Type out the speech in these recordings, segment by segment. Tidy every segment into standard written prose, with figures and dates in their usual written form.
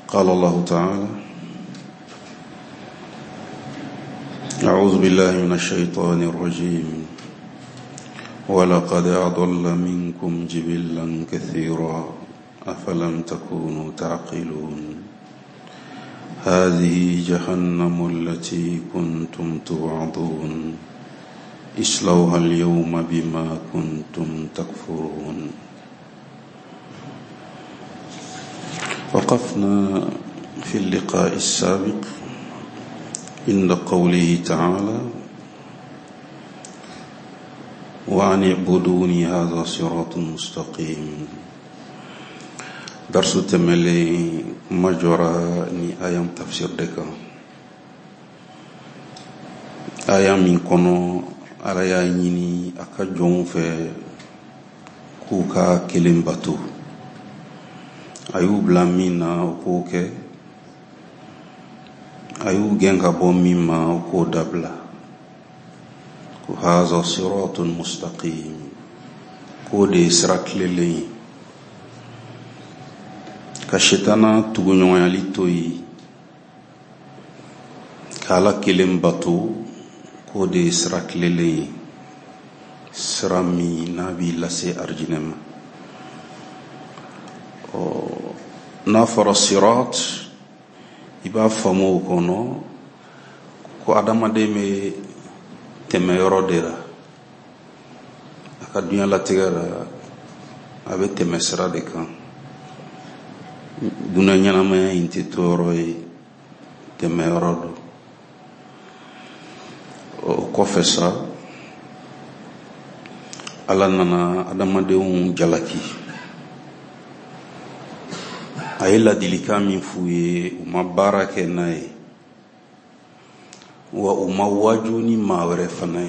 قال الله تعالى: أعوذ بالله من الشيطان الرجيم ولقد أضل منكم جبلا كثيرا أفلم تكونوا تعقلون هذه جهنم التي كنتم توعدون اصلوها اليوم بما كنتم تكفرون. وقفنا في اللقاء السابق عند قوله تعالى: وأن اعبدوني هذا صراط مستقيم. درس تملي مجرى ني آيام تفسير دكا آيام من كونو على يانيني أكجون في كوكا كلم باتو ayub lamina ukoke ayub genga bomima uko dabla ku haza siratun mustaqim ko de sirat lele ka shetana tugunyo yalitoyi kala kelem batu ko de sirat lele sirami nabi lase arjinema nafara sirat iba famu kono ko adama de me teme yoro de la aka dunya la tigara abe teme sira de kan duna nyana ma inti toro e teme yoro do o ko fesa ala nana adama de un jalaki ayela dilika min fuye uma barake nae wa uma wajuni mawre fanae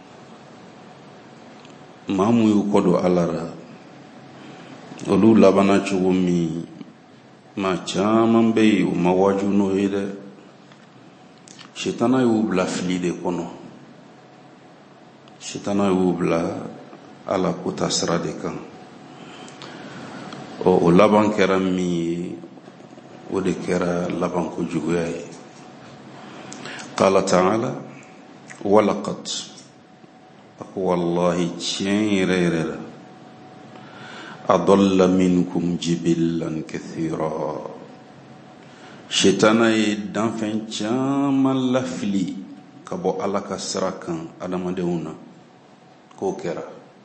mamu yu kodo alara olu labana chugumi ma chama be uma wajuno ide shetana yu bla flide kono shetana yu bla ala kutasra de kan o laban kera mi o de kera laban ko jugoyaye. Qala ta'ala: walaqad wallahi chirera adalla minkum jibillan kathira shetana danfen chama lafli kabo alaka sarakan adama deuna ko kera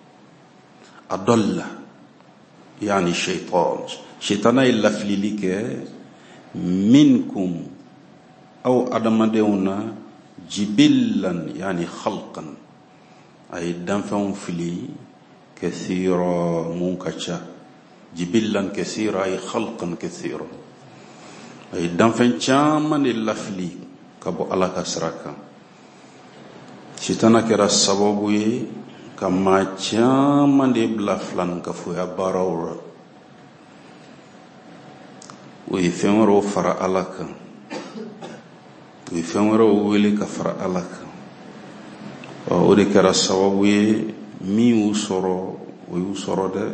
adalla يعني شيطان إلا فليلك منكم أو أدم ديونا جبلا يعني خلقا أي دنفهم فلي كثيرا منكشا جبلا كثيرا أي خلقا كثيرا أي دنفهم شاما إلا فلي كبو الله كسرك شيطان كرا السبب kama chama de blaflan ka fu ya barawra wi femro fara alaka wi femro wili ka fara alaka o de kara sababu mi usoro de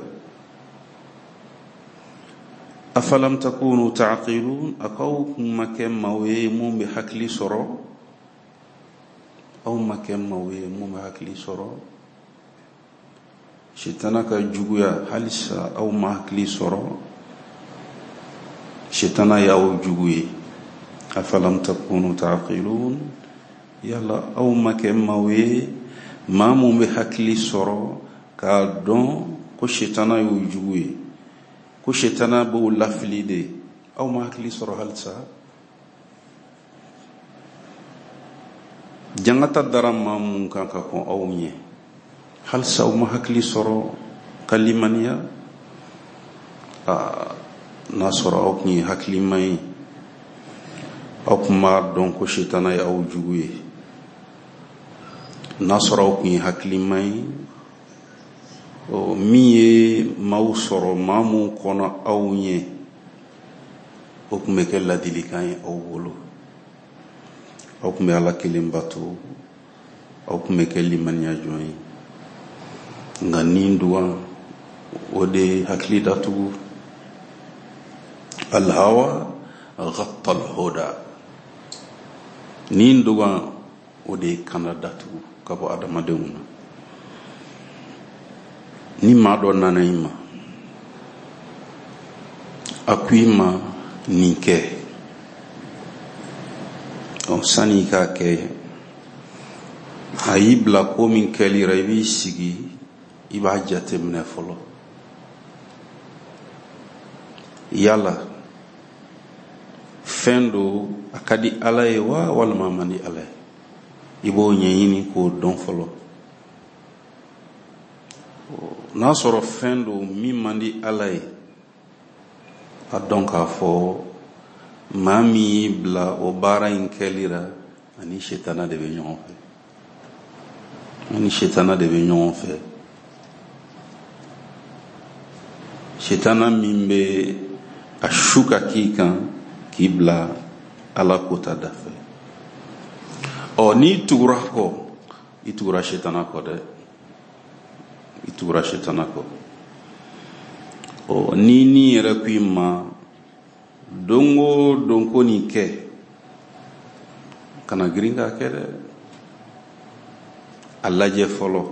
afalam takunu ta'qilun akaw makem mawe mum bi hakli soro aw makem mawe mum hakli soro shetana ka juguya halisa au mahkli soro shetana ya au juguye afalam takunu ta'qilun yalla au makemawe mamu me hakli soro ka don ko shetana yu juguye ko shetana bo laflide au mahkli soro halisa jangata daram mamu kan ka ko awnye hal saw ma hakli soro kalimaniya nasoro ok ni hakli may ok ma donc shetana ya aw juguye nasoro ok ni hakli may o miye maw soro mamu kono awnye ok me kala dilikan aw wolo ok me ala kelimbatu ok me kelimaniya joyi ngani nduwa wode hakli datu الهوى ghatta al-huda nin dugan o de kana datugu ka bɔ adamadenw na ni maa dɔ nana i ma a ko i ma nin kɛ sani i k'a kɛ a y'i bila ko min kɛlira i b'i sigi i b'a jateminɛ fɔlɔ yala fɛn do a ka di Ala ye wa walima a man di Ala ye i b'o ɲɛɲini k'o dɔn fɔlɔ n'a sɔrɔ fɛn do min man di Ala ye a dɔn k'a fɔ maa min y'i bila o baara in kɛlira ani shetana de bɛ ɲɔgɔn fɛ shetana min bɛ a su ka k'i kan k'i bila Ala kota da fɛ n'i tugura kɔ i tugura shetana kɔ dɛ ni yɛrɛ ko i ma don o don ko nin kɛ kana girin k'a kɛ dɛ a lajɛ fɔlɔ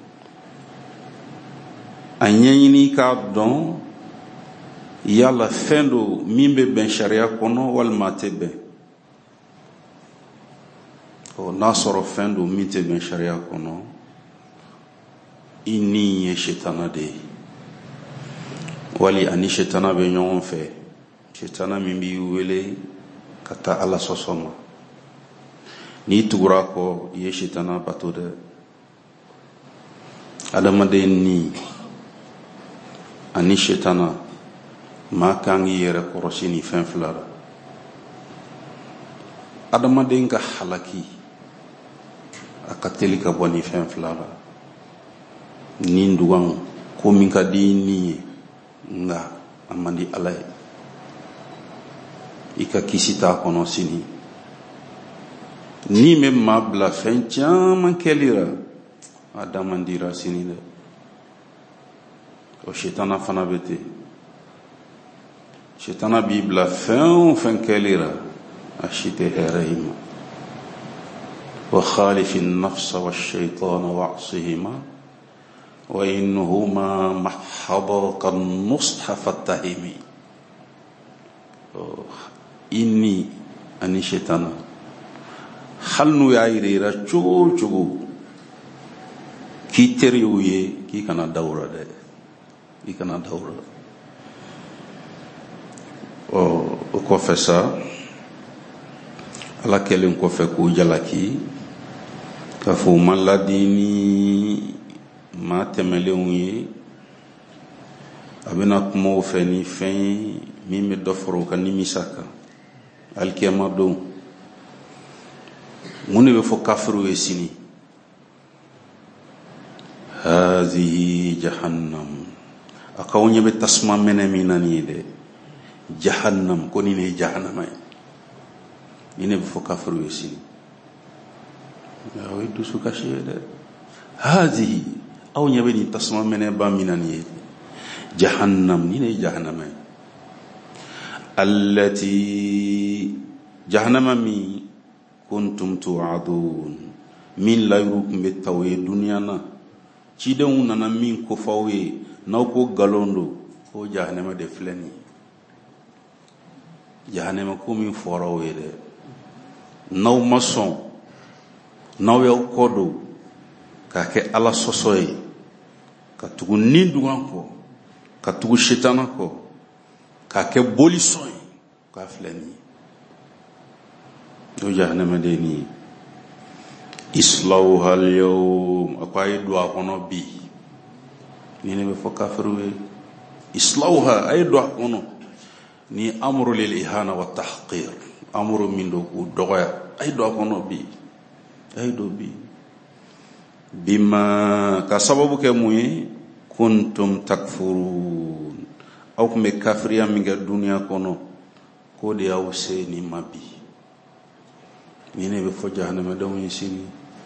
a ɲɛɲini k'a dɔn yala fɛn do min bɛ bɛn sariya kɔnɔ walima tɛ bɛn n'a sɔrɔ fɛn do min tɛ bɛn sariya kɔnɔ i ni ye shetana de ye wali ani shetana bɛ ɲɔgɔn fɛ shetana min b'i wele ka taa Ala sɔsɔ ma n'i tugura kɔ i ye shetana bato dɛ adamaden ni ani shetana maa kan k'i yɛrɛ kɔrɔsi ni fɛn fila la adamaden ka halaki a ka teli ka bɔ ni fɛn fila la ni dugan ko min ka di ni ye nga a man di Ala ye i ka kisi t'a kɔnɔ sini ni bɛ maa bila fɛn caman kɛlira a da man dira sini dɛ o shetana fana bɛ ten shetana b'i bila fɛn o fɛn kɛlira a si tɛ hɛrɛ i ma wa khalifi nafsa wa shaytana wa'sihima wa innahuma mahaba kan nusha fatahimi inni ani shetana hal n'u y'a yira cogo o cogo k'i teriw ye k'i kana dawura dɛ i kana dawura o kɔfɛ sa Ala kɛlen kɔfɛ k'o jalaki k'a fɔ u ma ladi ni maa tɛmɛlenw ye a bɛna kuma o fɛ ni fɛn ye min bɛ dɔ fara o ka nimisa kan alikiyama don mun de bɛ fɔ kafiriw ye sini hazihi jahannam a k'aw ɲɛ bɛ tasuma mɛnɛ min na nin ye dɛ jahannam ko nin de ye jahannama ye nin de bɛ fɔ kafiriw ye sini o ye dusu kasi ye dɛ hazihi aw ɲɛ bɛ nin tasuma mɛnɛba min na nin ye jahannam nin de ye jahannama ye allati jahannama min kuntum tu'adun min layiru tun bɛ taw ye duniya na cidenw nana min ko f'aw ye n'aw ko nkalon don ko jahannama de filɛ nin ye jahannama ko min fɔra aw ye dɛ n'aw ma sɔn n'aw y'aw kɔ don k'a kɛ Ala sɔsɔ ye ka tugu ni dugan kɔ ka tugu shetana kɔ k'a kɛ bolisɔn ye k'a filɛ nin ye o jahannama de ye nin ye islawha al-yawm a ko a ye don a kɔnɔ bi ni ne bɛ fɔ kafiriw ye islawha a ye don a kɔnɔ ni amru lil ihana wa tahqir amru min do k'u dɔgɔya a ye don a kɔnɔ bi a ye don bi bima ka sababu kɛ mun ye kuntum takfurun aw tun bɛ kafiriya min kɛ duniya kɔnɔ k'o de y'aw se nin ma bi ni ne bɛ fɔ jahannamadenw ye sini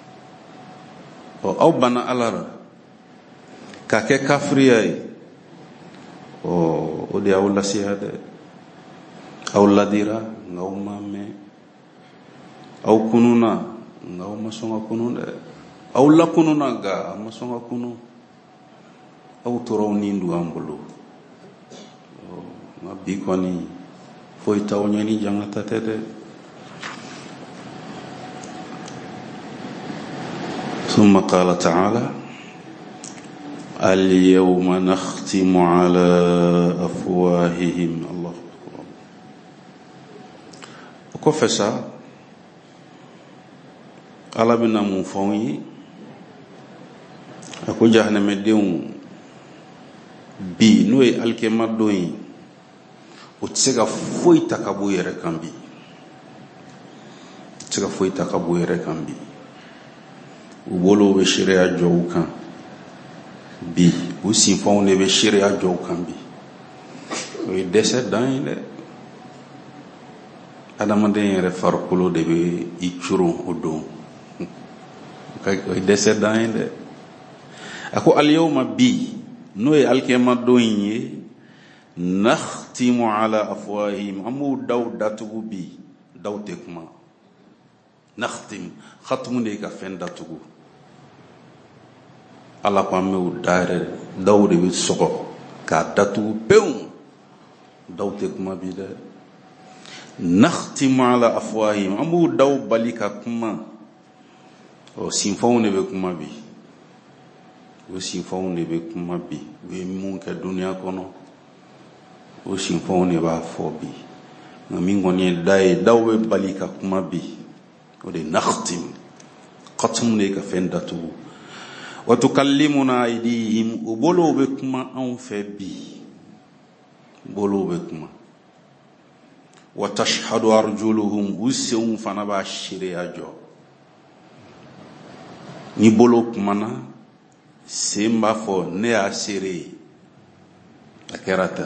aw banna Ala la k'a kɛ kafiriya ye o de y'aw lasiya dɛ aw ladira ngaw mame aw kununa ngaw masonga kunu de aw la kununa ga masonga kunu aw turaw nindu ambulu ngabi koni foi tawnya ni jangata tete ثم قال تعالى اليوم نختم على أفواههم الله أكبر وكفسا على بنا مفوي أكو جهنم ديون بي نوي الكلمة دوين وتسيغا فوي تكابو يركامبي تسيغا فوي تكابو يركامبي ubolo be sharia jowkan bi usi fawne be sharia jowkan bi o dese dan le adama de re farkulo de be ichuru odo kay o dese dan le ako al yawma bi no e alkema doyni nakhtimu ala afwahihim amu dawdatu bi dawtekma nakhtim khatmu de ka fen datugo ala ko amew dare dawde bi soko ka datu peum dawte kuma bi de nakhtimu ala afwahihim amu daw balika kuma o sinfawne be kuma bi o sinfawne be kuma bi we mun ka dunya kono o sinfawne ba fobi ngami ngoni dai dawbe balika kuma bi o de nakhtim khatmu ne ka fen datu وتكلمنا أيديهم وبولو بكما أنفبي بولو بكما وتشهد أرجلهم وسيم فنبا الشريعة جو نبولو كمانا سيمبا فو نيا سيري أكراتا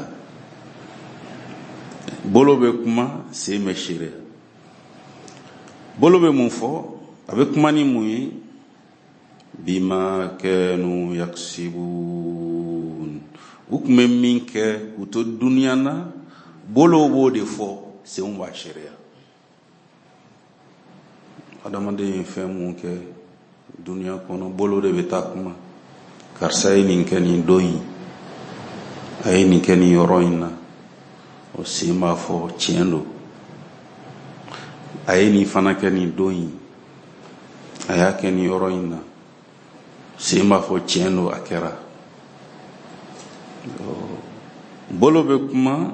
بولو بكما سيم الشريعة بولو بمفو أبكما نموي bima kanu yaksibun ukme minke uto dunyana bolo bode fo se on wa sharia adama de femu ke dunya kono bolo de betakuma karsa ni keni doyi ay ni keni yoroina o sima fo chendo ay ni fana keni doyi aya keni yoroina sima fo cheno akera bolo be kuma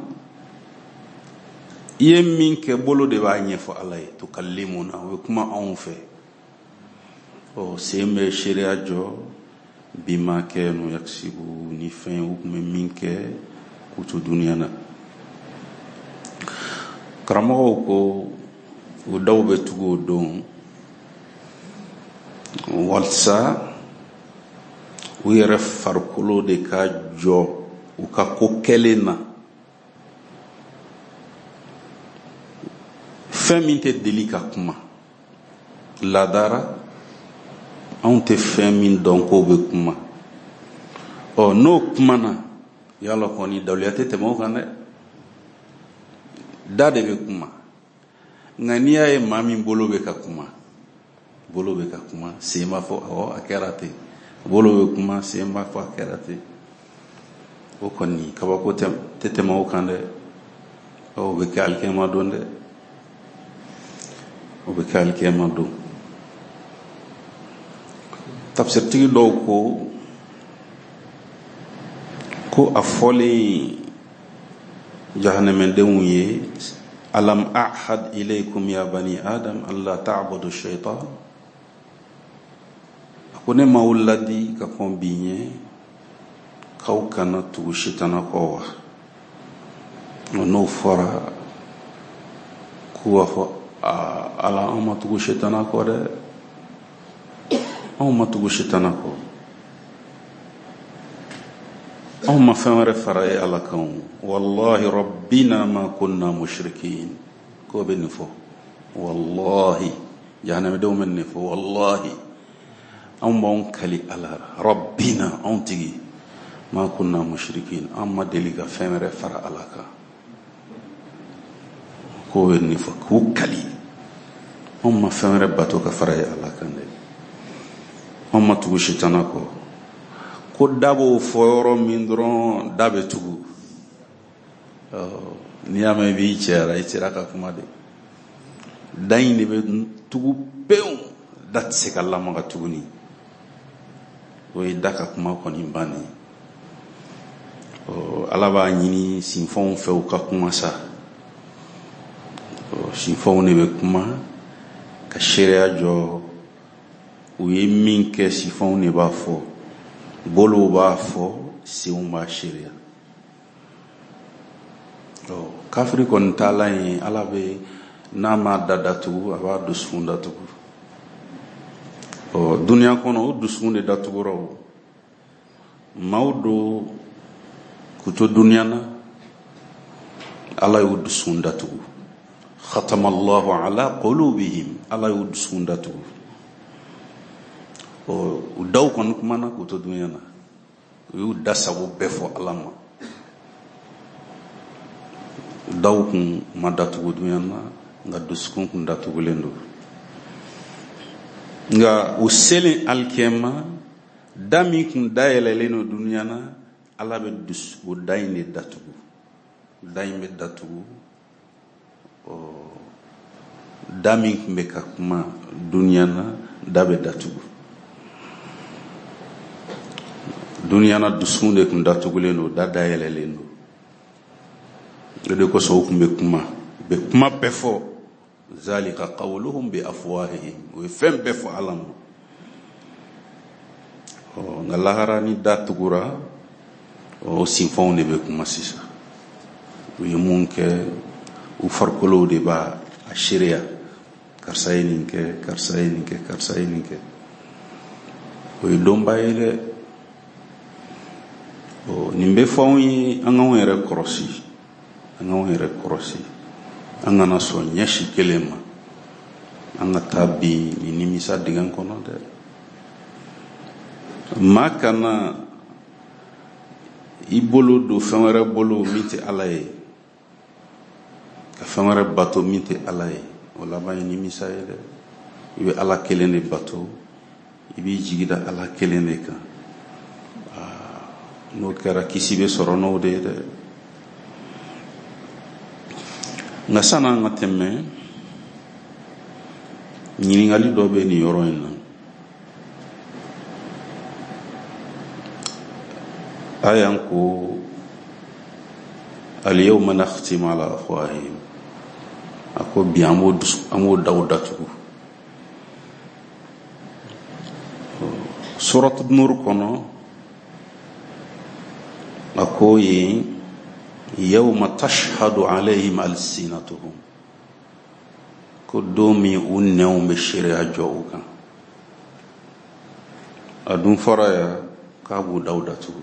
yemin ke bolo de ba nyefo alay to kallimuna we kuma on fe o seme sharia jo bima kanu yaksibu ni fin ou minke kutu duniana karamo ko o dawbe tugo don walsa u yɛrɛ farikolo de ka jɔ u ka ko kɛlen na fɛn min tɛ deli ka kuma ladara anw tɛ fɛn min dɔn k'o bɛ kuma n'o kumana yala kɔni dawuya tɛ tɛmɛ o kan dɛ da de bɛ kuma nka n'i y'a ye maa min bolo bɛ ka kuma sen b'a fɔ awɔ a kɛra ten bolo be kuma sen b'a fɔ a kɛra ten o kɔni kabako tɛ tɛmɛ o kan dɛ o bɛ kɛ alikɛma don dɛ o bɛ kɛ alikɛma don tafsiritigi dɔw ko a fɔlen jahanɛmɛdenw ye alam ahad ilaykum ya bani adam alla ta'budu shaytan ko ne ma wuladi ka kɔn bi ɲɛ k'aw kana tugu sitana kɔ wa n'o fɔra k'u b'a fɔ ala an ma tugu sitana kɔ dɛ anw ma tugu sitana kɔ anw ma fɛn wɛrɛ fara ye ala kan wallahi rabbina ma kunna mushrikin ko bɛ nin fɔ wallahi jahanɛmɛdenw bɛ nin fɔ wallahi anw b'anw kali ala rabbina anw tigi ma kunna mushrikin an ma deli ka fɛn wɛrɛ fara ala kan ko ni fo k'u kali on ma fɛn wɛrɛ bato ka fara ye Ala kan dɛ on ma tugu sitana ko dabo fɔ yɔrɔ min dɔrɔn da bɛ tugu n'i y'a mɛn i b'i cɛyara i sera ka kuma de da in de bɛ tugu pewu da tɛ se ka lamaga tuguni o ye da ka kuma kɔni bannen Ala b'a ɲini sinfɛnw fɛ u ka kuma sa sinfɛnw de bɛ kuma ka seereya jɔ u ye min kɛ sinfɛnw de b'a fɔ bolow b'a fɔ senw b'a seereya kafiri kɔni taala ye Ala bɛ n'a ma da datugu a b'a dusukun datugu duniya kɔnɔ o dusukun de datugura o maaw do k'u to duniya na Ala y'u dusukun datugu khatamallahu ala qulubihim Ala y'u dusukun datugu u daw kɔni kumana k'u to duniya na u y'u da sago bɛɛ fɔ Ala ma daw kun ma datugu duniya na nka dusukun kun datugulen do nka u selen alikiyama da min kun dayɛlɛlen do duniya na Ala bɛ o da in de datugu da in bɛ datugu da min kun bɛ ka kuma duniya na da bɛ datugu duniya na dusukun de kun datugulen do da dayɛlɛlen do o de kosɔn u kun bɛ kuma bɛɛ fɔ zalika qawluhum bi afwahihim o ye fɛn bɛɛ fɔ Ala ma nka lahara ni da tugura o sinfɛnw de bɛ kuma sisan u ye mun kɛ u farikolow de b'a seereya karisa ye nin kɛ karisa ye nin kɛ karisa ye nin kɛ o ye dɔnba ye dɛ nin bɛ fɔ anw ye an k'anw yɛrɛ kɔlɔsi an kana sɔn ɲɛsi kelen ma an ka taa bi ni nimisa dingɛ kɔnɔ dɛ maa kana i bolo don fɛn wɛrɛ bolo min tɛ Ala ye ka fɛn wɛrɛ bato min tɛ Ala ye o laban ye nimisa ye dɛ i bɛ Ala kelen de bato i b'i jigi da Ala kelen de kan n'o kɛra kisi bɛ sɔrɔ n'o de ye dɛ nka san'an ka tɛmɛ ɲininkali dɔ bɛ nin yɔrɔ in na ayan ko al-yawma nakhtimu ala afwahihim ako bi an b'o daw datugu surat nur kɔnɔ ako ye yawma tashhadu alayhim alsinatuhum ko don min u nɛnw bɛ seereya jɔ u kan a dun fɔra ya k'a b'u daw datugu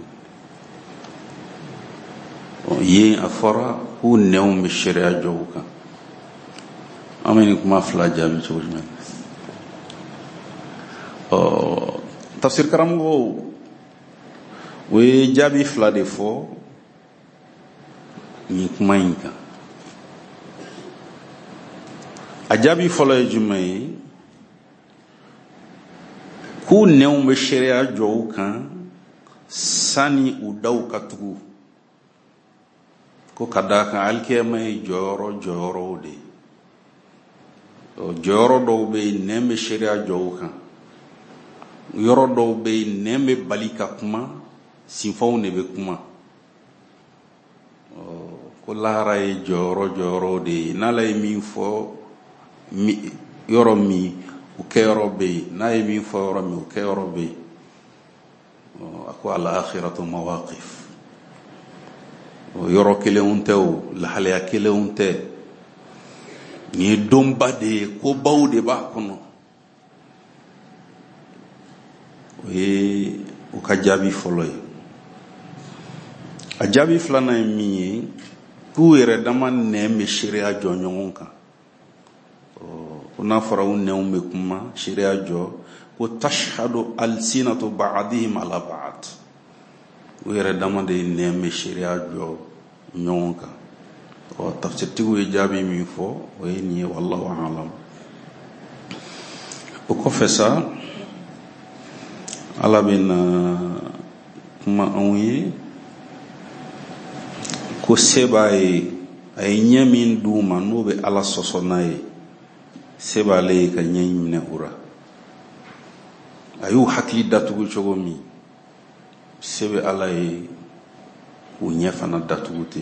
yen a fɔra k'u nɛnw bɛ seereya jɔ u kan an bɛ nin kuma fila jaabi cogo jumɛn tafsir karamɔgɔw o ye jaabi fila de fɔ nin kuma in kan a jaabi fɔlɔ ye jumɛn ye k'u nɛnw bɛ seereya jɔ u kan sani u daw ka tugu ko ka d'a kan alikiyama ye jɔyɔrɔw de jɔyɔrɔ dɔw bɛ yen nɛn bɛ seereya jɔ u kan yɔrɔ dɔw bɛ yen nɛn bɛ bali ka kuma sinfɛnw de bɛ kuma ko lahara ye jɔyɔrɔw de ye n'Ala ye min fɔ yɔrɔ min o kɛyɔrɔ bɛ yen n'a ye min fɔ yɔrɔ min o kɛyɔrɔ bɛ yen a ko al-akhiratu mawaqif yɔrɔ kelenw tɛ o lahalaya kelenw tɛ nin ye donba de ye kobaw de b'a kɔnɔ o ye u ka jaabi fɔlɔ ye a jaabi filanan ye min ye k'u yɛrɛ dama nɛn bɛ seereya jɔ ɲɔgɔn kan ko n'a fɔra u nɛnw bɛ kuma seereya jɔ ko tashhadu alsinatu ba'dihim ala ba'd u yɛrɛ dama de nɛn bɛ seereya jɔ ɲɔgɔn kan tafsir tigu jaabi min fo o ni wallahu a'lam. O ko fesa ala bin kuma anwi ko sebaye ay nyamin duma no be ala sosonaye sebale ka nyimne ura ayu hakli datugo chogomi sebe ala e o nyafana datugute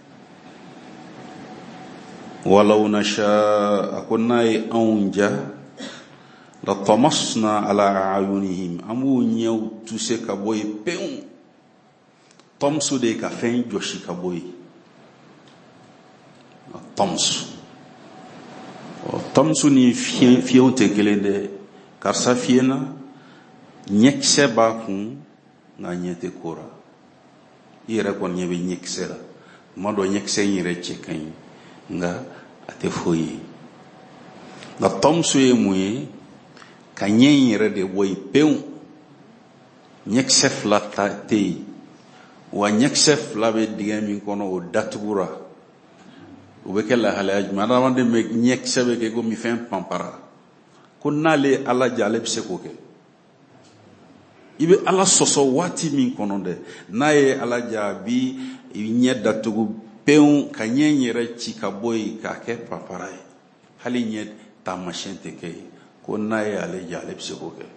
walau nasha akunai aunja la tamasna ala ayunihim amu nyaw tuse ka boy peun tomsu de ka fen joshi ka boy tomsu ni fion te kelende karsa fiena nyekse ba kun nga nyete kora ire kon nyebe nyeksera mado nyekse nyire chekan nga ate foyi la tomsu e muye ka nyere de boy peun nyekse flata te wa nyekse flabe digami kono o datugura o be kala halaj madama de me nyekse be ke go mi fen pampara ko nale ala jale bse ko ke ibe ala soso wati min kono de naye ala jabi nye datugu peun ka nyere ci ka boy ka ke pampara hali nye tamashente ke ko naye ala jale bse ko ke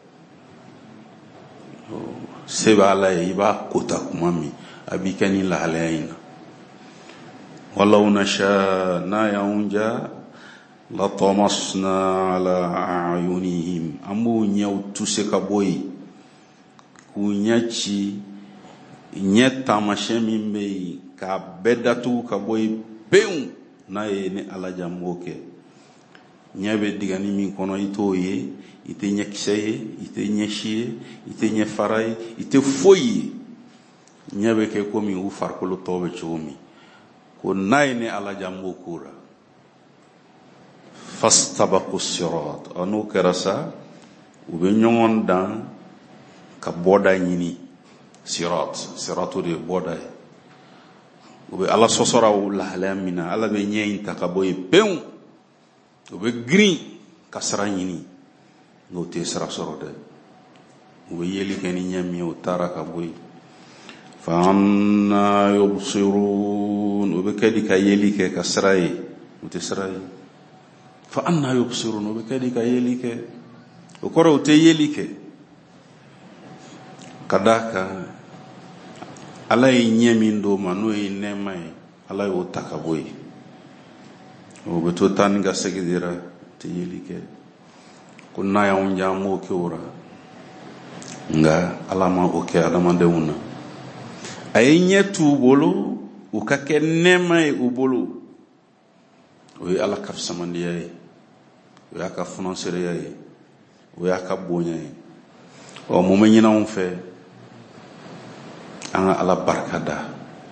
seba ala iba kota kumami abikani la halaina walau nasha na yaunja la tamasna ala ayunihim amu nyau tuse ka boy kunyachi nyeta mashemi mbe ka bedatu ka boy peun na ne ala jamoke nyabe digani min kono itoye ite nyekiseye ite nyeshie ite nyefarai ite foyi nyabe ke komi u farkolo tobe chomi ko nayne ala jambo kura fastabaqu sirat anu karasa ube nyongon dan ka boda nyini siratu de boda ube ala sosora la lamina ala be nyeinta ka boy peun ube green kasra nyini no te sara sorode ube yeli ken nyami o taraka boy fa anna yubsirun ubekadi ka yeli ke kasrai mutisrai fa anna yubsirun ubekadi ka yeli ke ukoro ute yeli ke kadaka alai nyemindo manu inemai alai utakaboy ubeto tanga segidira te yeli ke kunna ya unjamo ke ora nga alama oke adama deuna ayenye tu bolo ukake nema e ubolo we ala kaf samandiya e we aka financier ya e we aka bonya e o mo menyina on fe anga ala barkada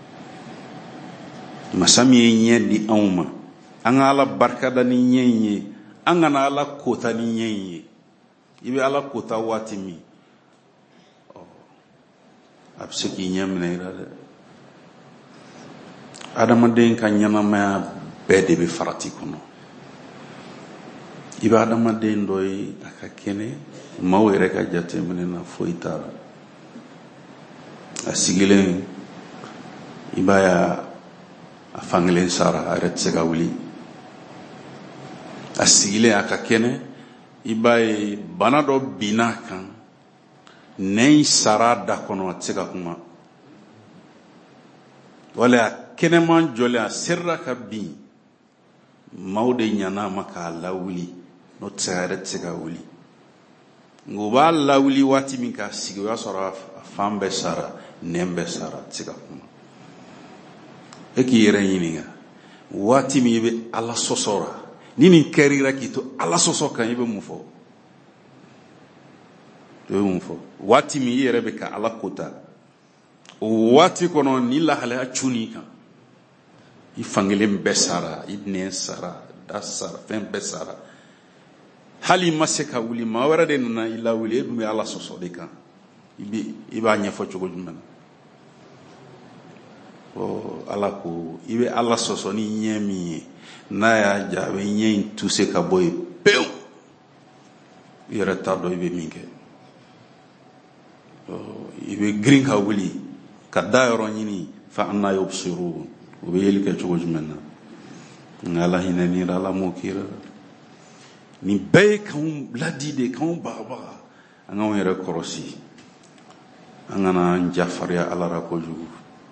masami nye di auma anga ala barkada ni nyenye anga na ala kota ni nyenye ibe ala kota watimi abseki nyamna irade adama den kan nyama ma bede be farati kono iba adama den doy akakene mawere ka jate menena foita asigile ibaya afanglen sara aret segawli asigile akakene ibaye banado binakan nei sarada kono tsika kuma wala keneman jole a sirra ka bi maude nyana maka lawli no tsare tsika wuli ngoba lawli wati min ka sigwa sora fambe sara nembe sara tsika kuma eki yere yininga wati mi be ala sosora nini kerira kito ala sosoka ibe mufo wati mi yere be ka ala kota wati kono ni la hala chuni kan ifangele besara ibne sara dasara fen besara hali maseka wuli mawara de na ila wuli dum ala soso de kan iba nya fo chogo jumana ala ko i bɛ ala sɔsɔ ni ɲɛ min ye n'a y'a ja a bɛ ɲɛ in tuse ka bɔ yen pewu i yɛrɛ t'a dɔn i bɛ min kɛ i bɛ girin ka wuli ka da yɔrɔ ɲini fa anna yubsirun u bɛ yeli kɛ cogo jumɛn na nka ala hinɛ ni ala m'o kira nin bɛɛ ye k'anw ladi de k'anw bagabaga an k'anw yɛrɛ kɔrɔsi an kana an jafariya ala la kojugu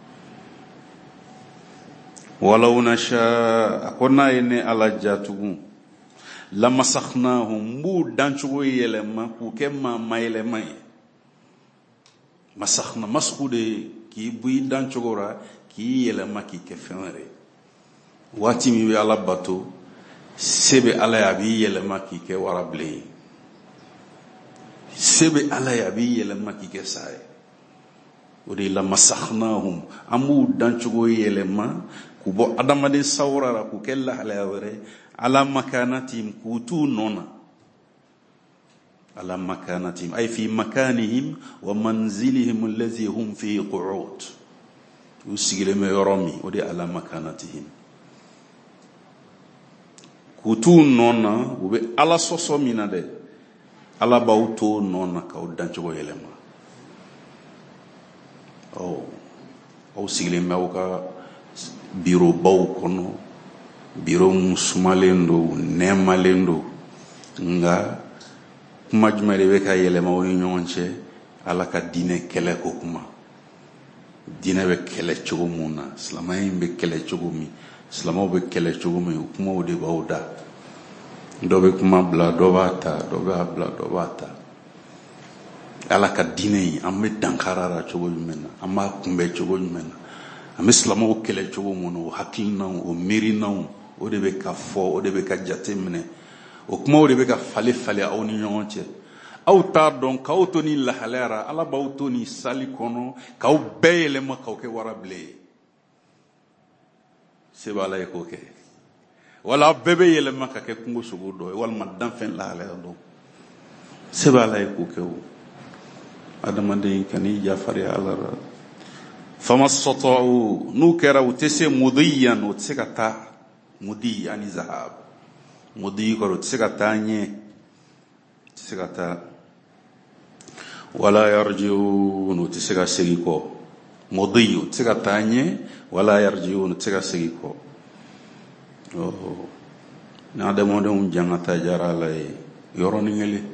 walaw nasha a ko n'a ye ne ala ja tugun lamasakhnahum b'u dancogo yɛlɛma k'u kɛ maa mayɛlɛma ye masakhna masku de k'i bɔ i dancogo ra k'i yɛlɛma k'i kɛ fɛn wɛrɛ waati min bɛ ala bato se bɛ ala ye a b'i yɛlɛma k'i kɛ warabilen ye se bɛ ala ye a b'i yɛlɛma k'i kɛ sa ye o de la masakhnahum an b'u dancogo yɛlɛma k'u bɔ adamaden sawura la k'u kɛ lahalaya wɛrɛ ala makanatihim k'u t'u nɔ na ala makanatihim ay fi makanihim wa manzilihim allazi hum fihi qu'ud u sigilen bɛ yɔrɔ min o de ala makanatihim k'u t'u nɔ na u bɛ ala sɔsɔ min na dɛ ala b'aw to nɔ na k'aw dancogo yɛlɛma aw sigilen bɛ aw ka birobaw kɔnɔ biro mun sumalen don nɛɛmalen don nka kuma jumɛn de bɛ ka yɛlɛma aw ni ɲɔgɔn cɛ ala ka diinɛ kɛlɛ ko kuma diinɛ bɛ kɛlɛ cogo mun na silamɛya in bɛ kɛlɛ cogo min silamɛw bɛ kɛlɛ cogo min o kumaw de b'aw da dɔ bɛ kuma bila dɔ b'a ta dɔ b'a bila dɔ b'a ta ala ka diinɛ in an bɛ dankara la cogo jumɛn na an b'a kunbɛ cogo jumɛn na an bɛ silamɛw kɛlɛ cogo mun na o hakilinaw o miirinaw o de bɛ ka fɔ o de bɛ ka jate minɛ o kumaw de bɛ ka falen falen aw ni ɲɔgɔn cɛ aw t'a dɔn k'aw to ni lahalaya ra ala b'aw to ni sali kɔnɔ k'aw bɛɛ yɛlɛma k'aw kɛ warabilen ye se bɛ ala ye k'o kɛ wala aw bɛɛ bɛ yɛlɛma ka kɛ kungo sogo dɔ ye walima danfɛn lahalaya dɔ se bɛ ala ye k'o kɛ o adamaden kan'i jafariya ala la fama sɔtɔu n'u kɛra u tɛ se mudiyan u tɛ se ka taa mudi ani zahab mudi kɔrɔ u tɛ se ka taa ɲɛ u tɛ se ka taa wala yarjiun u tɛ se ka segin kɔ mudi u tɛ se ka taa ɲɛ wala yarjiun u tɛ se ka segin kɔ ni adamadenw jangata diyara ala ye yɔrɔnin kelen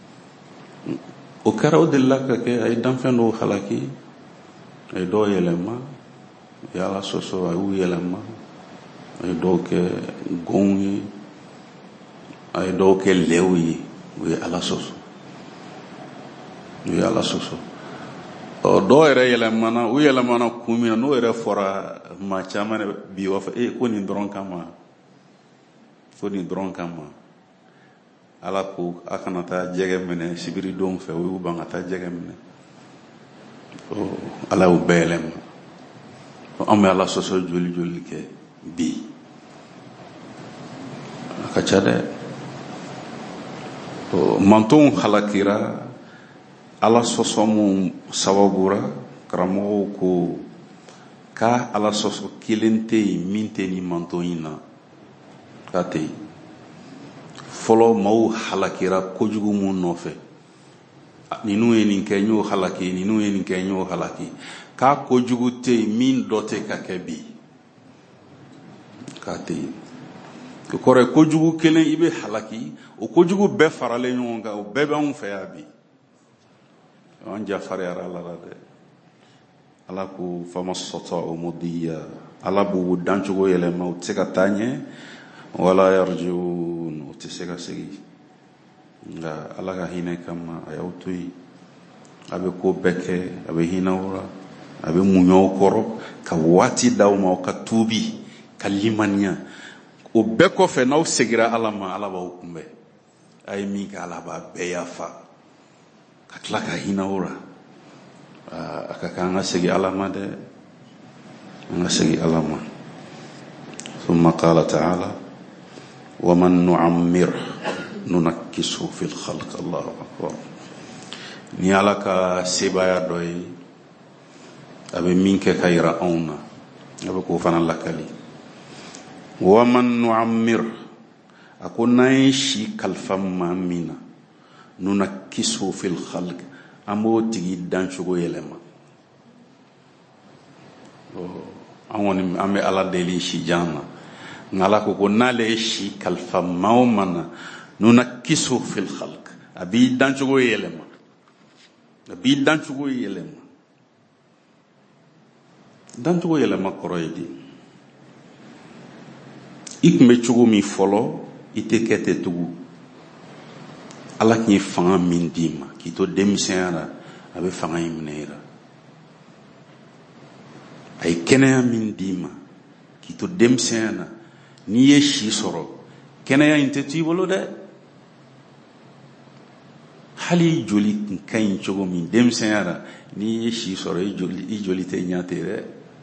o kɛra o delila ka kɛ a ye danfɛn dɔw halaki a ye dɔw yɛlɛma a ye ala sɔsɔ a y'u yɛlɛma a ye dɔw kɛ gonw ye a ye dɔw kɛ lɛw ye u ye ala sɔsɔ u ye ala sɔsɔ dɔw yɛrɛ yɛlɛmana u yɛlɛmana kun min na n'o yɛrɛ fɔra maa caman bi u b'a fɔ ko nin dɔrɔn kama ko nin dɔrɔn kama ala ko a kana taa jɛgɛ minɛ sibiridonw fɛ o y'u ban ka taa jɛgɛ minɛ ala y'u bɛɛ yɛlɛma an bɛ ala sɔsɔ joli joli kɛ bi a ka ca dɛ mantonw halakira ala sɔsɔ mun sababura karamɔgɔw ko k'a ala sɔsɔ kelen tɛ yen min tɛ ni manton in na k'a tɛ yen fɔlɔ maaw halakira kojugu mun nɔfɛ ninnu ye nin kɛ n y'o halaki ninnu ye nin kɛ n y'o halaki k'a kojugu tɛ yen min dɔ tɛ ka kɛ bi k'a tɛ yen o kɔrɔ ye kojugu kelen i bɛ halaki o kojugu bɛɛ faralen ɲɔgɔn kan o bɛɛ bɛ anw fɛ yan bi an jafariyara ala la dɛ ala ko fama sɔtɔ o mudiya ala b'u dancogo yɛlɛma u tɛ se ka taa ɲɛ wala yarjiun u tɛ se ka segin nka ala ka hinɛ kama a y'aw to yen a bɛ ko bɛɛ kɛ a bɛ hinɛ aw la a bɛ muɲu aw kɔrɔ ka waati d'aw ma aw ka tuubi ka limaniya o bɛɛ kɔfɛ n'aw segira ala ma ala b'aw kunbɛn a ye min kɛ ala b'a bɛɛ yafa ka tila ka hinɛ aw la a ka kan an ka segin ala ma dɛ an ka segin ala ma ثم قال تعالى ومن نعمر ننكسه في الخلق الله أكبر ni ala ka sebaya dɔ ye a bɛ min kɛ ka yira anw na abe ko fana lakali wa man nu'ammir akuna shi kalfam ma mina nuna kisu fil khalq amo tigi danchugo yelema awoni ame ala deli shi janna ngala ko nale shi kalfam maumana nuna kisu fil khalq abi danchugo yelema danchugo yelema koroydi ikme chugo mi folo ite kete tugu ala ki fanga min dima ki to demisera abe fanga imneira ay kenaya min dima ki to demisera ni ye shi soro kenaya inte tibolo de hali joli kan chugo min demisera ni ye shi soro i joli te nyatere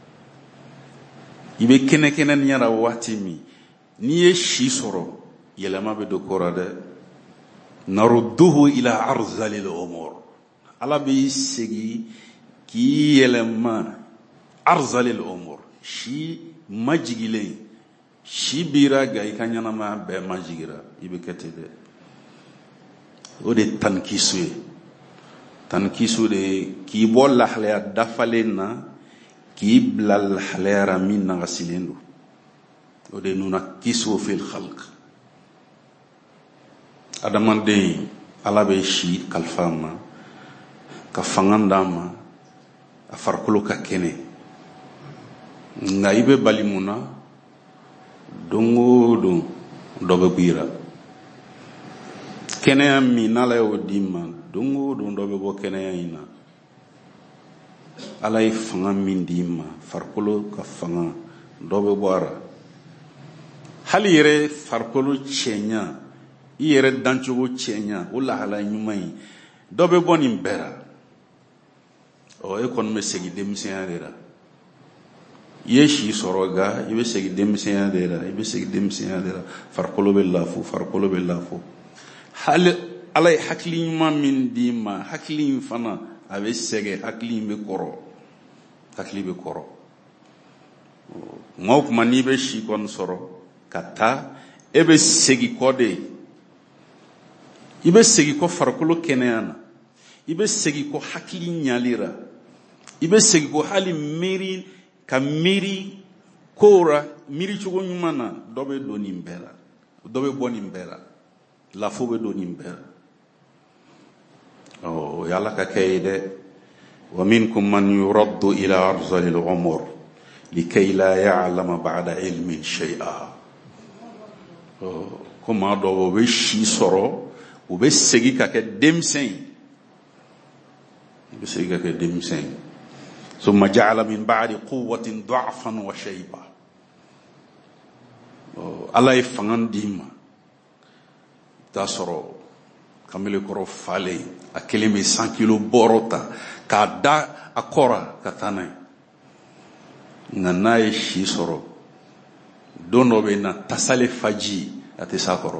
ibe kene nyara wati mi ni ye shi soro yelama be do korade narudduhu ila arzalil umur ala bi segi ki yelama arzalil umur shi majigile shi bira ga ikanyana ma be majigira ibe ketede o de tankisu de ki bolla hale dafalena ki blal halera min ngasilendo o de nuna kisu fil khalq adamande ala be shi kalfama ka fangandama a farkolo ka kene nga ibe balimuna dongo dobe bira kene mi nala o dimma dongo dobe bo kene ina ala e fanga min dimma farkolo ka fanga dobe boara hali yere farkolo chenya yere danchugo chenya wala hala nyumai dobe boni mbera o e kon me segi demisiarera yeshi soroga ibe segi demisiarera farkolo be lafu hal alay hakli ma min dima hakli fana abe sege hakli be koro ngok mani be shi kon soro kata ebe segi kode ibe segi ko farkolo keneana ibe segi ko hakili nyalira ibe segi ko hali miri ka miri kora miri chugo nyumana dobe boni mbera la fobe doni mbera yalla ka kayde wa minkum man yuraddu ila arzalil umur likay la ya'lama ba'da ilmin shay'a kuma do be shi soro o be segi ka ke demsen ثم جعل من بعد قوة ضعفا وشيبا الله يفعل ديما تاسرو كمل كرو فالي أكلمي 100 كيلو بوروتا كادا أكورا كتاني نانا يشي سرو دونو بينا تسالي فاجي أتساكرو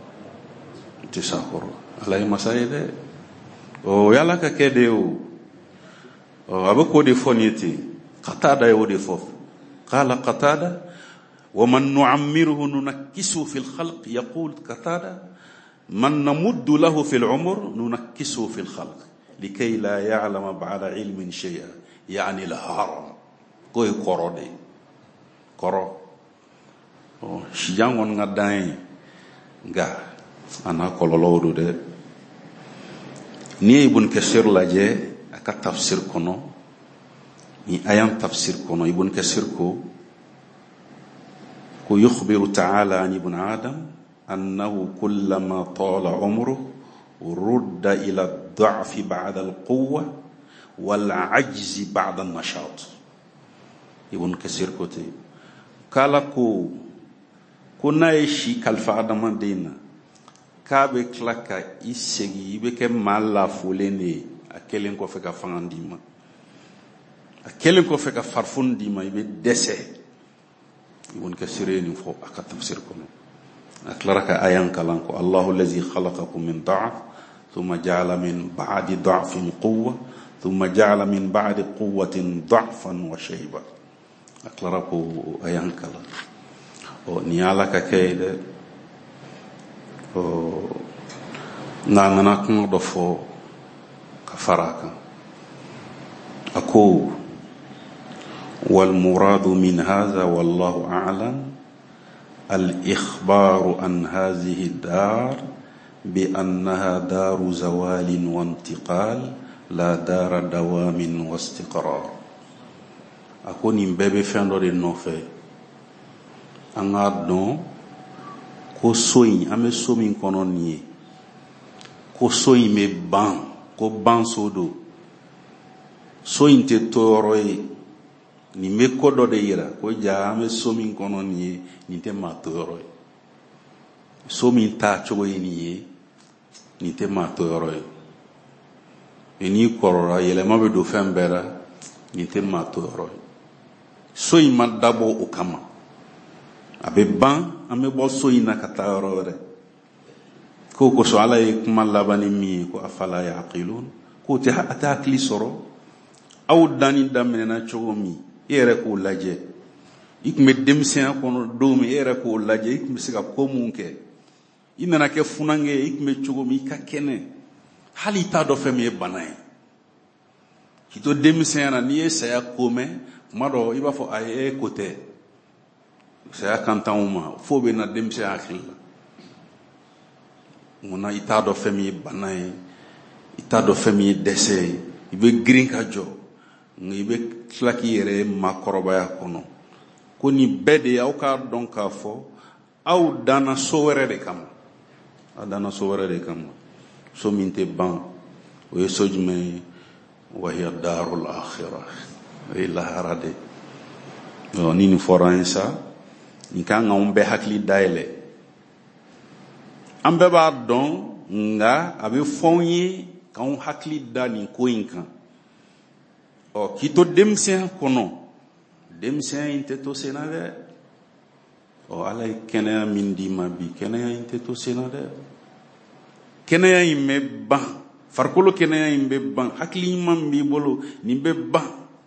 الله يمسايده yala ka kede o abako de foniti qatada yo de fof qala qatada wa man nu'ammiruhu nunakkisu fil khalq yaqul qatada man namuddu lahu fil umr nunakkisu fil khalq likay la ya'lama ba'da ilmin shay'a yani al haram koy korode koro shijangon ngadan nga ana kololodo de ni ibn kasir laje aka tafsir kono ni ayam tafsir kono ibn kasir ko yukhbiru ta'ala an ibn adam annahu kullama tala umruhu rudda ila ad-da'f ba'da al-quwwa wal 'ajz ba'da an-nashat ibn kasir ko te kala ko kunaishi kalfa adamandina kabe klaka isegi ibe ke mala fulene akelen ko feka fangandima akelen ko feka farfundima ibe dese ibn kasireni fo aka tafsir kono aklaraka ayan kalanko Allahu allazi khalaqakum min da'f thumma ja'ala min ba'di da'fin quwwa thumma ja'ala min ba'di quwwatin da'fan wa shayba aklara ko ayankala ni ala ka kayde ngana ko do fo ka faraka ako wal muradu min hadha wallahu a'lam al ikhbaru an hadhihi ad-dar bi annaha daru zawalin wa intiqal la dara dawamin wa istiqrar ako ni bebe fendo de nofe anga don ko soyin ame somin kono ni ko soyin me ban ko ban sodo soyin te toro ni me kodo de yira ko ja ame somin kono ni te ma toro somin ta chogo ni te ma toro ni korora yele mabe do fembera ni te ma toro soyin ma dabo o kama abe ban ame bo soyin na kataro re ko so ala kuma labani mi ko afala yaqilun ko te atakli soro aw dani damene na chogomi ere ko laje ikme demsen kono domi ere ko laje ikme siga ko munke inana ke funange ikme chogomi ka kene hali ta do feme banay kito demsen na ni saya kome mado iba fo ay côté saya kantauma fo be na demsen akilla mona ita do feme banay ita do feme dese ibe green ka jo ngibe klaki yere makoroba ya kono koni bede aw ka don ka fo aw dana sowere de kam adana sowere de kam so minte ban o yesojme wa hiya darul akhirah ila harade no nini foransa ni kan on be hakli daile ambe ba don nga abe fonyi kan hakli dani ko inkan o kito demsen kono demsen inte to senade o alay kena min di mabi kena inte to senade kena imme ba farkolo kena imbe ban hakli imam bi bolo ni be ba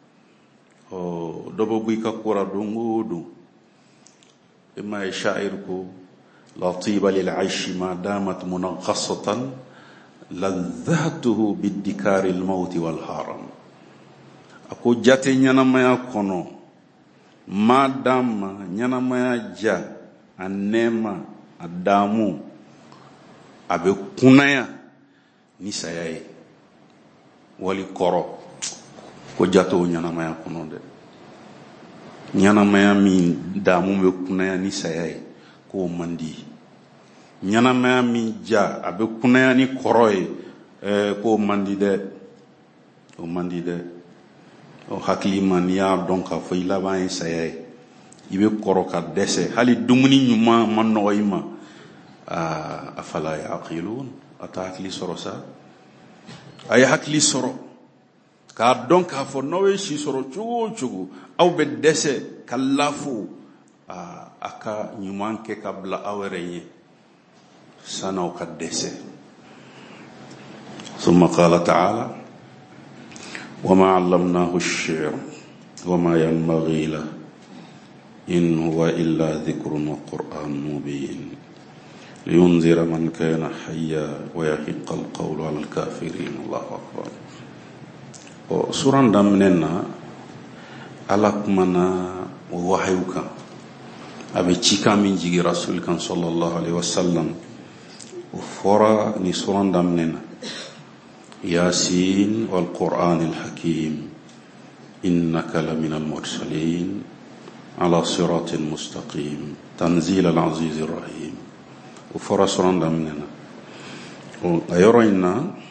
o dobo buy ka kura dongodo e ma sha'ir ko latiba lil aish ma damat munaqasatan ladhatuhu bidikar al maut wal haram ako jate nyanamaya kono madama nyanamaya ja anema adamu abe kunaya ni sayaye wali koro ko jato nyanamaya kono de nyanamaya min damu be kunaya ni sayaye ko mandi nyanamaya min ja abe kunaya ni koroye ko mandi de o mandi de o hakli man ya donc fa ila ba sayaye ibe koro ka dese hali dumuni nyuma man noyima afala yaqilun atakli sorosa ay hakli soro ka donc fo nowe shi soro chugu aw be dese kallafu aka nyumanke kabla awrenye sana o ka dese ثم قال تعالى وما علمناه الشعر وما ينبغي له إن هو إلا ذكر وقرآن مبين لينذر من كان حيا ويحق القول على الكافرين الله أكبر سورة دمنا ألقمنا ووحيوك أبي تشيكا من جيجي رسولك صلى الله عليه وسلم وفورا ني سورة دمنا ياسين والقرآن الحكيم إنك لمن المرسلين على صراط مستقيم تنزيل العزيز الرحيم وفرس رندا مننا ويروينا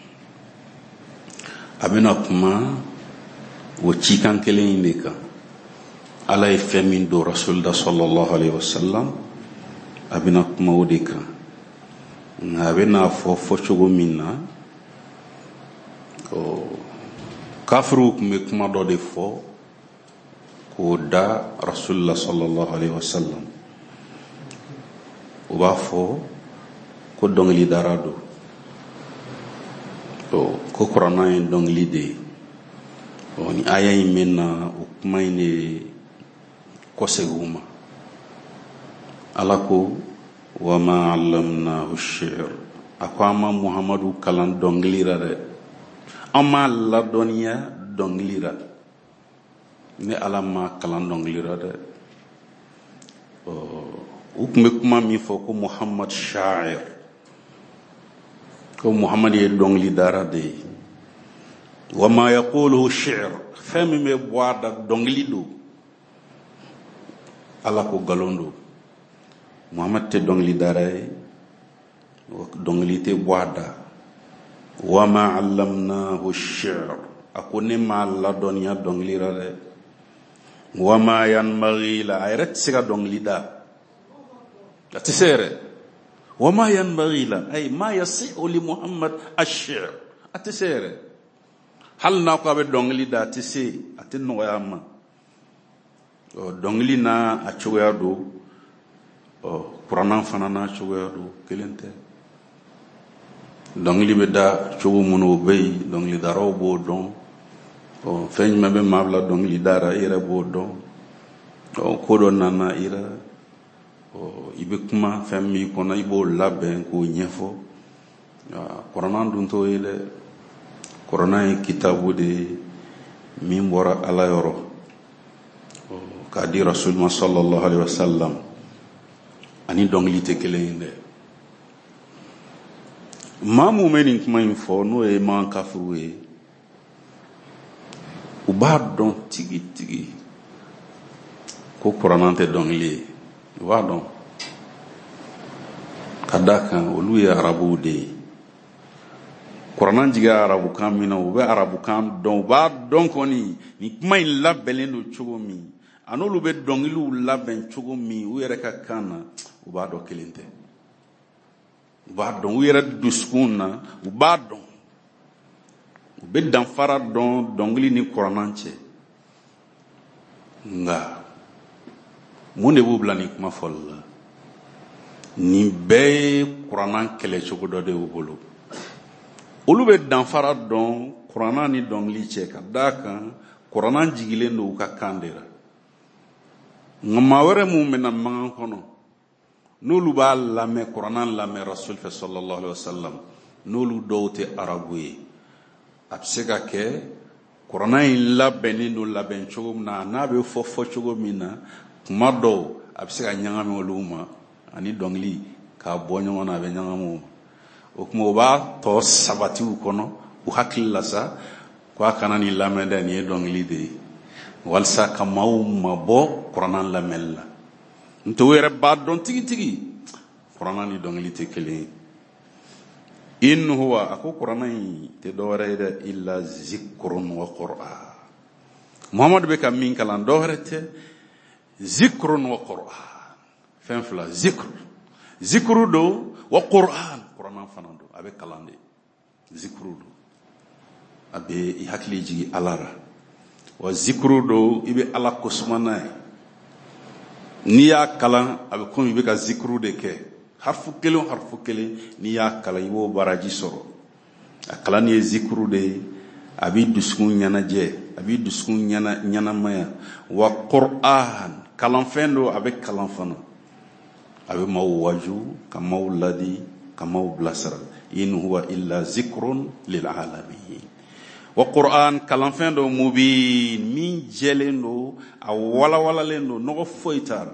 أبنكما وتشيكان كلين لك على يفهمين دو رسول الله صلى الله عليه وسلم أبنكما ودك أبنا فوفوشو منا kafru me kuma do de fo ko da rasulullah sallallahu alaihi wasallam o ba fo ko dongli darado to ko qur'ana en dongli de oni aya imena o kuma ine koseguma alako wa ma allamnahu ash-shi'r akwama muhammadu kalan donglira de amma la doniya donglira ne alama kalan donglira de ukme kuma mi fo ko muhammad sha'ir ko muhammad ye dongli dara de wa ma yaqulu shi'r fami me boada dongli do ala ko galondo muhammad te dongli dara dongli te boada wa ma allamnahu ash-shi'r akone ma la donya dongli rare wa ma yanbaghi la ayrat siga dongli da atisere wa ma yanbaghi la ay ma yasi'u li muhammad ash-shi'r atisere hal na ko be dongli da tisi atin no yama dongli na a choya do qur'an fana na choya do kelente dongli be da chogo muno bey dongli daro bo don feñ mabe mabla dongli dara ira bo don ko do nana ira ibe kuma fammi ko na ibo labbe ko nyefo qur'an dun to ile qur'an kitabu de min bora ala yoro kadi rasulullah sallallahu alaihi wasallam ani dongli te kelende mamu menin kuma info no e man kafruwe ubadon tigi tigi ko qur'anante dongli ubadon kadaka olu ya arabu de qur'an jiga arabu kam mina ube arabu kam don ba don koni ni kuma in labelen do chogo mi anolu be dongilu laben chogo mi u yere ka kana ubado kelente ubadon u yere duskuna ubadon ube dan fara don dongli ni qur'anance nga mone bu blani kuma folla ni be qur'an kele chogo do de ubolo olu be dan fara don qur'an ni dongli che ka daka qur'an jigile no ka kandera ngama were mu mena mangan kono nolu ba la me qur'an la me rasul sallallahu alaihi wasallam nolu dowte arabuye absega ke qur'an in la benino la ben chogumna na be fofo chogumina kuma do absega nyangame oluma ani dongli ka bonyo na be nyangamo o kuma ba to sabati u kono u hakilla sa kwa kanani la menda ni dongli de walsa kamaw mabo qur'an la mella nto were ba don tigi tigi qur'an ni dongli te kele in huwa ako qur'an te dore de illa zikrun wa qur'an muhammad be kam min kala dorete zikrun wa qur'an fen fla zikru do wa qur'an qur'an fanando abe kalande zikru do abe i hakli jigi alara wa zikru do ibe ala kusmana ni ya kala abe ko ibe ka zikru de ke harfu kele ni ya kala ibo baraji soro akala ni zikru de abi duskun nyana je abi duskun nyana maya wa qur'an kalam fendo abe kalam fana abe mawaju kamawladi kamawblasara in huwa illa zikrun lil alamin wa qur'an kalam fendo mubin min jelendo a wala lendo no foitar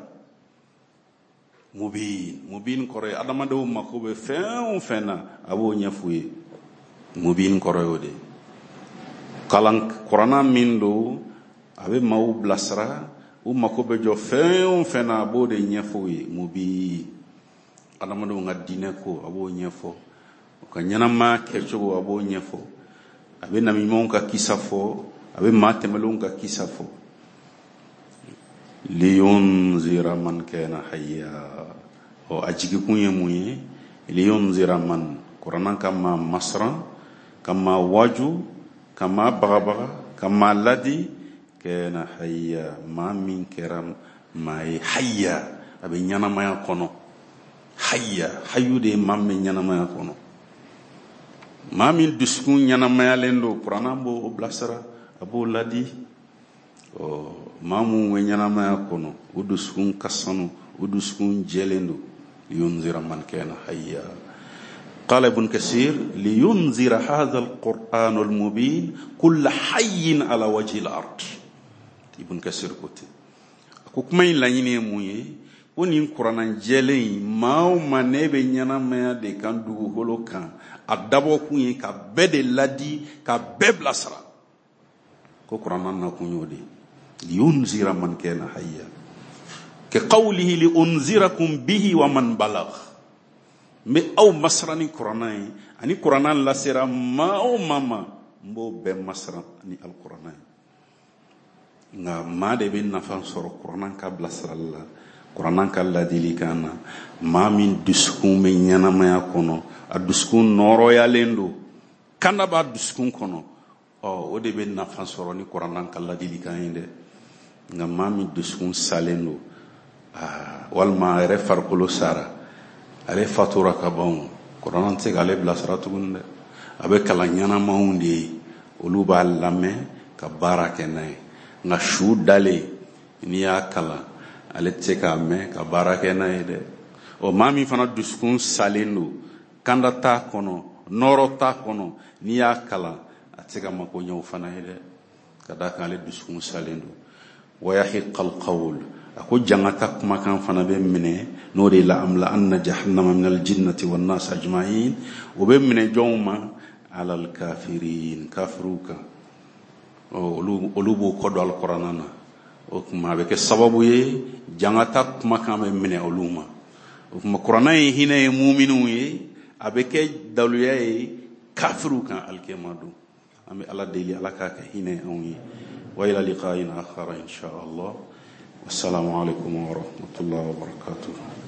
mubin kore adama do makobe fena abo nyafuye mubin kore ode kalan qur'ana mindo abe mawu blasra u makobe jo fena abo de nyafuye mubi adama do ngadine ko abo nyafo ka nyanama kecho abo nyafo abe na mimon ka kisafo abe matemelon ka kisafo liyunzira man kana hayya o ajigi kunye muye liyunzira man qur'an kama masra kama waju kama bagaba kama ladi kana hayya ma min kiram mai hayya abe nyana maya kono hayya hayude mamme nyana maya kono ma min duskun nyana maya lendo qur'an bo oblasara abo ladi mamu weñanamaya kono o dusukun kasanu o dusukun jelendo liyunzira man kana hayya. قال ابن كثير لينذر هذا القرآن المبين كل حي على وجه الأرض. ابن كثير قلت كوكمين لاني موي ونين قرآن جلين ماو منبه نينا de kan dugu holo kan adabo kunye ka bede ladi ka bebla sara ko qur'an na kunyo de liyunzira man kana hayya ka qawlihi li unzirakum bihi wa man balagh. Mais aw masrani qur'anai ani qur'anan la sera ma o mama mbo be masran ni al qur'anai nga ma de bin nafan soro qur'anan ka blasralla qur'anan ka la dilikana ma min duskun me nyana ma yakono aduskun noro ya lendo kanda ba duskun kono o de bin nafan soro ni qur'anan ka la dilikana inde nga ma min duskun salendo wal ma refar kolo sara ale fatura ka bon qur'an te gale bla saratu gunde abe kala nyana maundi olu ba lame ka barake nay nga shu dale ni akala ale te ka me ka barake nay de o mami fana duskun salendo kanda ta kono noro ta kono ni akala ateka mako nyaw fana de kada kan ale duskun salendo wa yahiqal qawl ako jangata kuma kan fana be mine no de la amla anna jahannama min al jinnati wan nas ajma'in o be mine jawma ala al kafirin kafruka olubu ko do al qur'anana o kuma be ke sababu ye jangata kuma kan be mine oluma o kuma qur'ana yi hine mu'minu ye abeke daluya ye kafruka al kemadu ami ala deli ala ka hine on wa ila liqa'in akhar insha Allah. والسلام عليكم ورحمة الله وبركاته.